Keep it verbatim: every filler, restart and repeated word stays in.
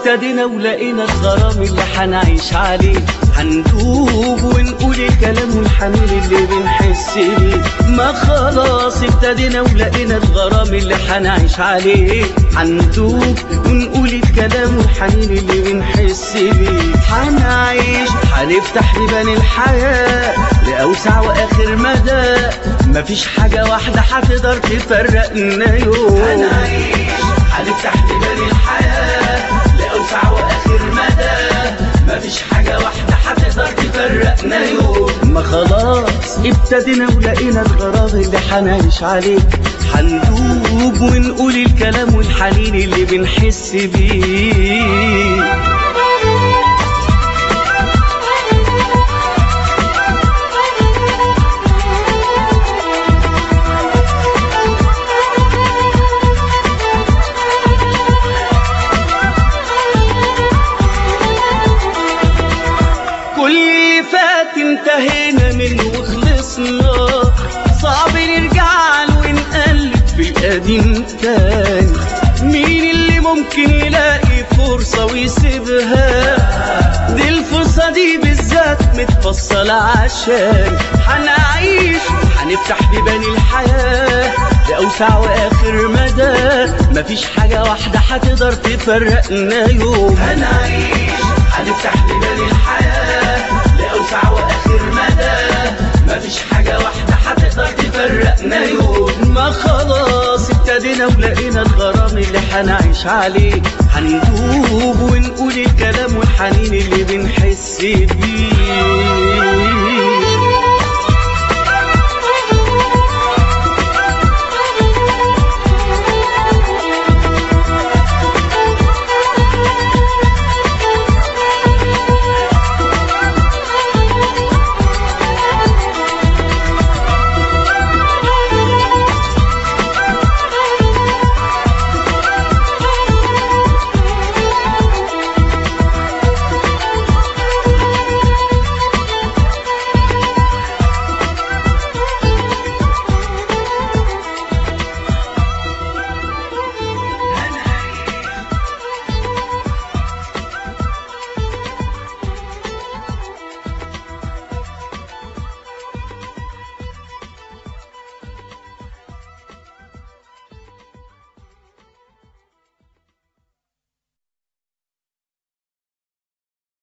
ابتدينا ولقينا الغرام اللي حنعيش عليه، هندوب ونقول الكلام والحنين اللي بنحس بيه. ما خلاص ابتدينا ولقينا الغرام اللي حنعيش عليه، هندوب ونقول الكلام والحنين اللي بنحس بيه. حنعيش هنفتح بيبان الحياة لأوسع وآخر مدى، مفيش حاجة واحدة هتقدر تفرقنا يوم. هنعيش هنفتح بيبان الحياة لأوسع وآخر مدى، مفيش حاجة واحدة هتقدر تفرقنا يوم. ما خلاص ابتدينا ولقينا الغرام اللي حنعيش عليه، هندوب ونقول الكلام والحنين اللي بنحس بيه. انتهينا منه وخلصنا، صعب نرجع له ونقلب في القديم تاني. مين اللي ممكن يلاقي فرصة ويسيبها؟ دي الفرصة دي بالذات متفصلة عشان هنعيش هنفتح بيبان الحياة لأوسع وآخر مدى، مفيش حاجة واحدة هتقدر تفرقنا يوم. هنعيش هنفتح بيبان الحياة لأوسع وآخر مدى، مفيش حاجة واحدة هتقدر تفرقنا يوم. ما خلاص ابتدينا ولقينا الغرام اللي حنعيش عليه، هندوب ونقول الكلام والحنين اللي بنحس بيه.